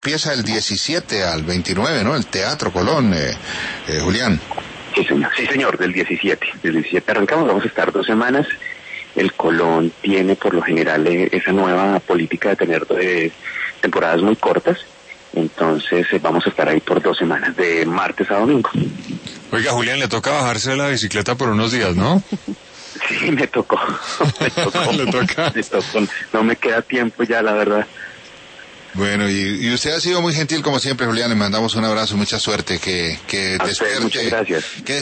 empieza el 17 al 29, ¿no? El Teatro Colón, Julián. Sí, señor, del 17. Del 17 arrancamos, vamos a estar 2 semanas. El Colón tiene por lo general esa nueva política de tener temporadas muy cortas. Entonces vamos a estar ahí por 2 semanas, de martes a domingo. Oiga, Julián, le toca bajarse de la bicicleta por unos días, ¿no? Sí, me tocó. Le toca. No me queda tiempo ya, la verdad. Bueno, y usted ha sido muy gentil como siempre, Julián. Le mandamos un abrazo, mucha suerte, que a ustedes, despierte. muchas gracias. Que